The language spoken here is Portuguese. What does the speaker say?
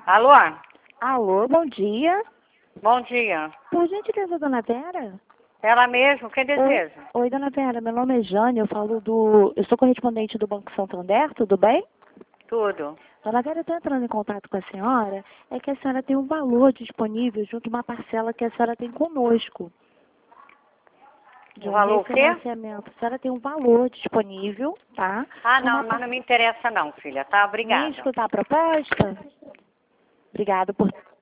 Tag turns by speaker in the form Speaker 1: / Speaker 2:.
Speaker 1: Alô?
Speaker 2: Alô, bom dia.
Speaker 1: Bom dia.
Speaker 2: Por gentileza, dona Vera?
Speaker 1: Ela mesmo, quem deseja?
Speaker 2: Oi, dona Vera, meu nome é Jane, eu sou correspondente do Banco Santander, tudo bem?
Speaker 1: Tudo.
Speaker 2: Dona Vera, eu estou entrando em contato com a senhora, é que a senhora tem um valor disponível junto a uma parcela que a senhora tem conosco. De
Speaker 1: O
Speaker 2: um
Speaker 1: valor o quê?
Speaker 2: refinanciamento. A senhora tem um valor disponível, tá?
Speaker 1: Ah,
Speaker 2: Com uma
Speaker 1: não, mas não me interessa não, filha, tá?
Speaker 2: Nem
Speaker 1: Obrigada.
Speaker 2: escutar a proposta? Obrigada por